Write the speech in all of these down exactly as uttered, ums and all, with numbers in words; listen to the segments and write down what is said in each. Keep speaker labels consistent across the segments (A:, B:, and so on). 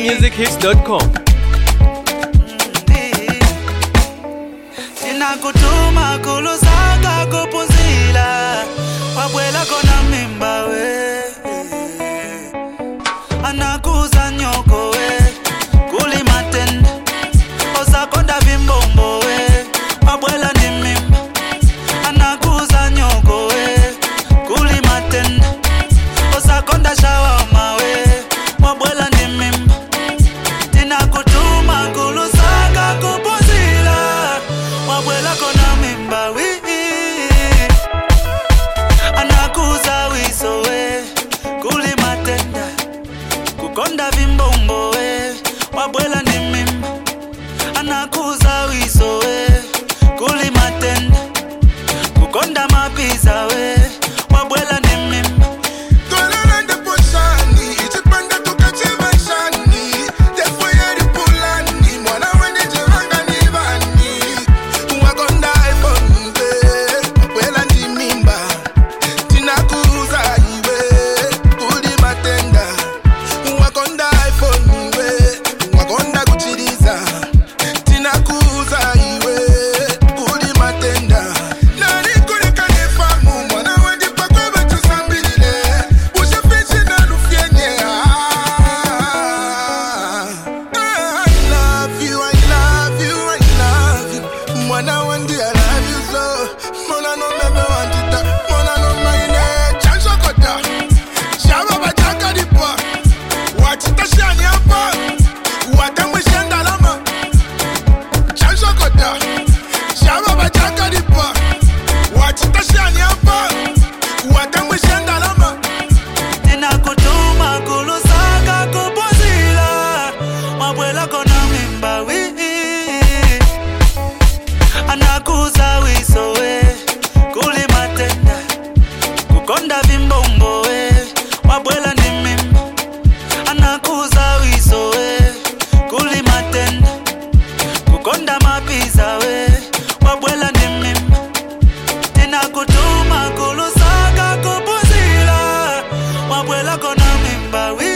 A: music hits dot com.
B: Tinakutuma kulusaka kupuzila wabwela kona mimba we anakuza nyoko we kuli matenda osakonda vimbombo we wabwela ni mimba anakuza nyoko we kuli matenda osakonda shawama we wabwela ni mimba tinakutuma kulusaka kupuzila wabwela kona mimba we anakuza wiso we kuli matenda kukonda vimbombo we wabwela ni mimba anakuza wiso we kuli matenda kukonda mapiza we wabwela ni mimba
C: Tolanda poshani itipanda tukacheva shani tefoyeri pulani mwana wende jevanga ni vani wakonda iPhone we wabwela ni mimba tinakuza iwe kuli matenda wakonda iPhone we wakonda kuchiriza tinakuza iwe kuli matenda nani kuleka nefamu mwana wende pakwe batusambile ushafishi na lufyenye I love you, I love you, I love you mwana wende I love you so mwana no meme wantita mwana no maine chansho kota shaba bachaka dipa wachita shani hapa watamwe shandalama chansho kota shaba bachaka dipa wachita shani hapa watamwe shandalama
B: tinakutuma kulusaka kupuzila wabwela kona mimba we anakuza wiso we kuli matenda kukonda vimbombo we wabwela ni mimba anakuza wiso we kuli matenda kukonda mapiza we wabwela ni mimba tinakutuma kulusaka kupuzila wabwela kona mimba we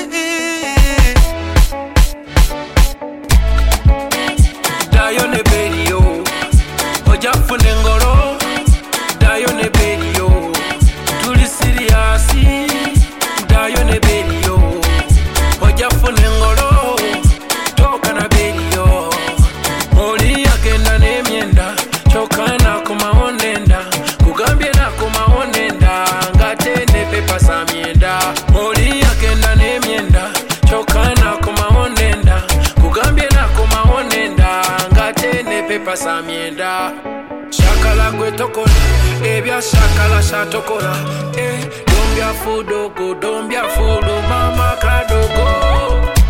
A: Dayo ne berio oja fune ngoro dayo ne berio tuli serious dayo ne berio oja fune ngoro toka na berio oli yakenda ne myenda chokana kumaonenda kugambye na kumaonenda ngatende pepa sa myenda oli yakenda ne myenda chokana kumaonenda kugambye na kumaonenda ngatende pepa sa myenda shakala gwe tokola ebya shakala shatokola eh dombya fudogo dombya fudo mama kadogo